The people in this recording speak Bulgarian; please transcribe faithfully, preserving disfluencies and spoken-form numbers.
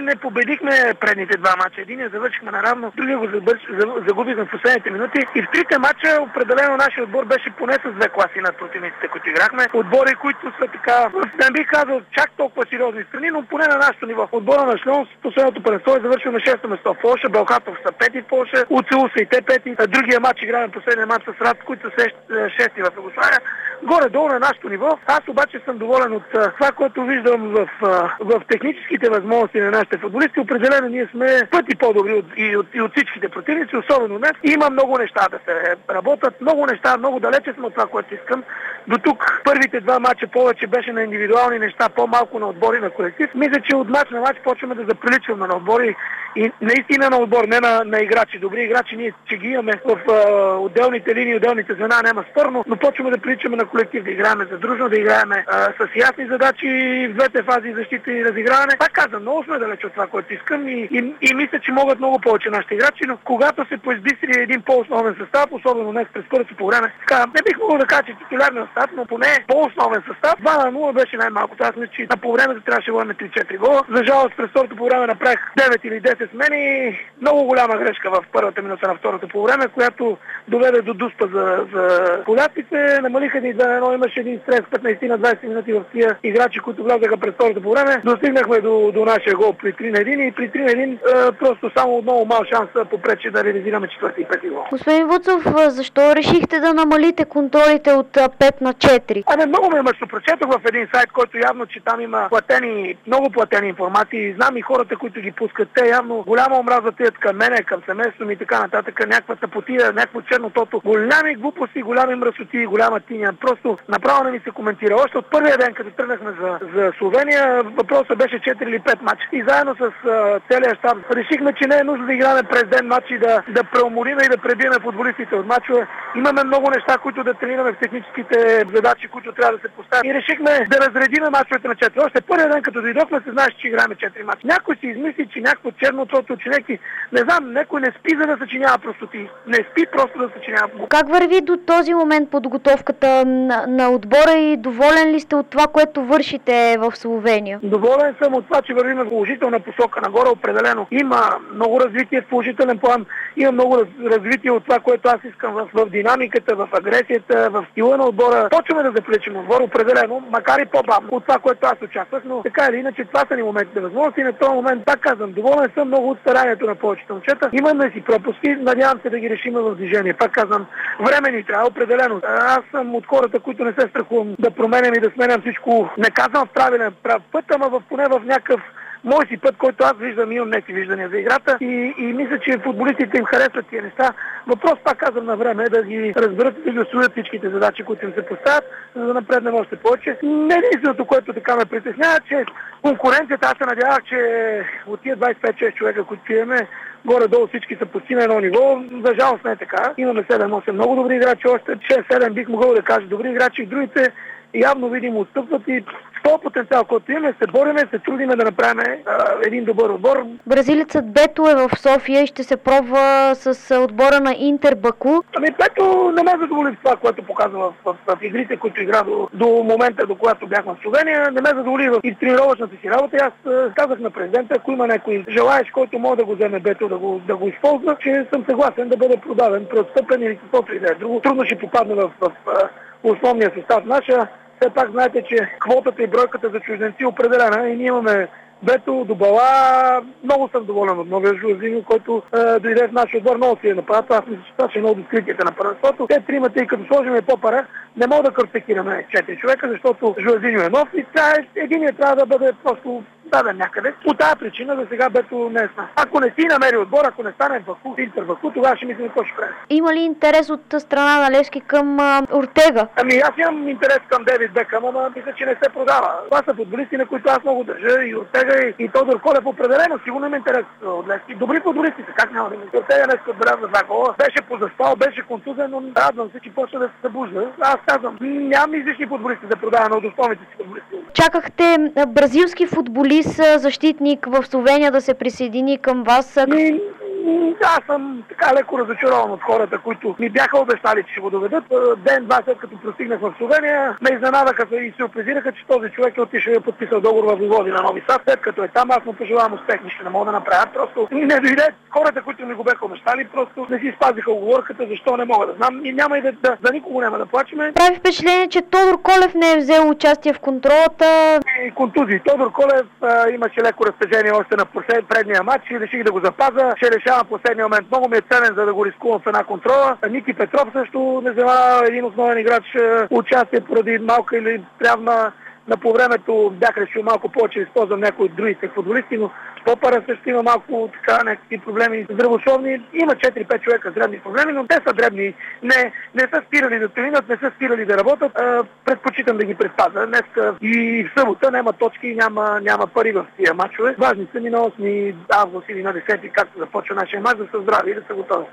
не победихме предните два мача. Единия завършихме наравно, другия го загубихме в последните минути. И в трите мача определено нашия отбор беше поне с две класи над противниците, които играхме. Отбори, които са така, не бих казал чак толкова сериозни страни, но поне на нашето ниво. Отбора на Шльонс в последното първенство е завършил на шесто место в Полша, Белхатов са пети в Полша, УЦУ са и те пети. Другия мач играем последния мач с Рад, които са шести в Югославия. Горе-долу на нашето ниво. Аз обаче съм доволен от това, което виждам в, в техническите възможности на нашите футболисти. Определено ние сме пъти по-добри от, и, от, и от всичките противници, особено днес. Има много неща да се работят, много неща, много далече сме от това, което искам. До тук първите два мача повече беше на индивидуални неща, по-малко на отбори, на колектив. Мисля, че от мач на мач почваме да заприличваме на отбори и наистина на отбор, не на, на играчи. Добри играчи ние, че ги имаме в а, отделните линии, отделните звена, няма спорно, но почваме да приличаме на колектив, да играем задружно, да играем а, с ясни задачи в двете фази защита и разиграване. Пак казвам, много сме далеч от това, което искам и, и, и мисля, че могат много повече нашите играчи, но когато се поизбистри един по-основен състав, особено днес през първото по време, така, не бих могъл да кажа, че титулярният състав, но поне по-основен състав, два на нула беше най-малко. Аз мисля, че на по времето трябваше да имаме три-четири гола. За жалост през второто по време направих девет или десет смени. Много голяма грешка в първата минута на второто по време, която доведе до дуспа за, за поляците. Намалиха ни за едно, имаше един стрес петнайсет на двайсет минути в тия играчи, които влязаха през второто по време. Достигнахме до, до нашия гол при три на един и при три на един е, просто само много мал шанс попречи да реализираме четвърти и пети гол. Господин Вуцов, защо решихте да намалите контролите от пет на четири? Ами много ме мъчно. Прочетох в един сайт, който явно, че там има платени, много платени информации. Знам и хората, които ги пускат. Те явно голяма омраза тият към мене, към семейството ми и така нататък. Някаква тъпотия, някакво чернотото. Голями глупости, голями мръсоти, голяма тиня. Просто направо не ми се коментира. Още от първия ден, като тръгнахме за, за Словения, въпросът беше четири или пет мача. И заедно с а, целия щаб решихме, че не е нужно да играме през ден матчи, да, да преумориме и да пребиеме футболистите от мачове. Имаме много неща, които да тренираме в техническите задачи, които трябва да се поставят. И решихме да разредиме мачовете на четири. Още първия ден, като дойдохме, се знаеше, че играем четири мача. Някой си измисли, че някакво черното, че някакви, не знам, някой не спи, за да съчинява простоти. Не спи просто да съчинява. Как върви до този момент подготовката на, на отбора и доволен ли сте от това, което вършите в Словения? Доволен съм от това, че вървим в положителна посока нагоре. Определено има много развитие в положителен план. Има много раз, развитие от това, което аз искам в, в динамиката, в агресията, в стила на отбора. Почваме да заприличаме отбор, определено, макар и по-бавно от това, което аз очаквах, но така или иначе това са ни моментите възможности. И на този момент, пак казвам, доволен съм много от старанието на повечето момчета. Имаме си пропуски, надявам се да ги решим в движение. Пак казвам, време ни трябва, определено. Аз съм от хората, които не се страхувам да променям и да сменям всичко. Не казвам в правилен прав път, ама в, поне в някакъв мой си път, който аз виждам, имам някакви виждания за играта и, и мисля, че футболистите им харесват тия неща. Въпрос, пак казвам, на време е да ги разберат и да усвоят всичките задачи, които им се поставят, за да напреднем още повече. Не единственото, което така ме притеснява, че конкуренцията, аз се надявах, че от тия двайсет и пет шест човека, които имаме, горе-долу всички са почти на едно ниво. За жалост не е така. Имаме седем-осем много добри играчи, още шест-седем бих могъл да кажа добри играчи, другите явно видимо отстъпват и този потенциал, който имаме, се бориме, се трудиме да направим а, един добър отбор. Бразилецът Бето е в София и ще се пробва с отбора на Интер Баку. Ами Бето не ме задоволи това, което показва в, в, в игрите, които игра до, до момента, до когато бяхме в Словения. Не ме задоволи в и тренировъчната си работа. Аз а, казах на президента, ако има някой желаещ, който може да го вземе Бето, да го, да го използва, че съм съгласен да бъде продаден, преотстъпен или каквото и да е друго. Трудно ще попадне в, в, в основния състав наша. Все пак знаете, че квотата и бройката за чужденци е определена и ние имаме Бето, Добала. Много съм доволен от новия Жуазиньо, който е, дойде в нашия отбор. Много си е нападат. Аз мисля, че това ще е много откритията на първенството. Те тримата и като сложим по-пара, не мога да картекираме четири човека, защото Жуазиньо е нов и тя е, единият трябва да бъде просто даден някъде. По тази причина за сега Бето не е с нас. Ако не си намери отбор, ако не стане в Баку, Интер Баку, тогава ще мислим какво ще правим. Има ли интерес от страна на Левски към а, Ортега? Ами аз имам интерес към Девид Бекъм, ама мисля, че не се продава. Това са футболисти, на които аз много държа. И Ортега, и, и Тодор Колев определено. Сигурно има интерес от Левски. Добри футболисти са, как няма да има. Ортега днес отбеляза два гола. Беше позаспал, беше контузен, но радвам се, че почва да се събужда. Аз казвам, нямам излишни футболисти да продаваме от основните си футболисти. Чакахте бразилски футболист, защитник в Словения да се присъедини към вас. И, Аз съм така леко разочарован от хората, които ми бяха обещали, че ще го доведат. Ден-два след като пристигнах в Словения, ме изненадаха и се опрезираха, че този човек е отишъл и е подписал договор в Войводина Нови Сад. След като е там, аз му пожелавам успех, нищо не мога да направя. Просто не дойде. Хората, които ми го бяха обещали, просто не си спазиха оговорката, защо не мога да знам. И няма и да, да за никого няма да плачеме. Прави впечатление, че Тодор Колев не е взел участие в контролата. И контузии. Тодор Колев а, имаше леко разтежение още на послед, предния матч и реших да го запаза. Ще решавам последния момент. Много ми е ценен, за да го рискувам в една контрола. Ники Петров също не взема един основен играч участие поради малка или травма. На по времето бях решил малко повече да използвам някои от другите футболисти, но Попара също има малко така някакви проблеми здравословни. Има четири-пет човека с дребни проблеми, но те са дребни. Не, не са спирали да тренират, не са спирали да работят. А, предпочитам да ги предпазя. Днес и в събота няма точки, няма, няма пари в тия мачове. Важни са ми на осми август или на десети, както започва нашия мач, да са здрави и да са готови.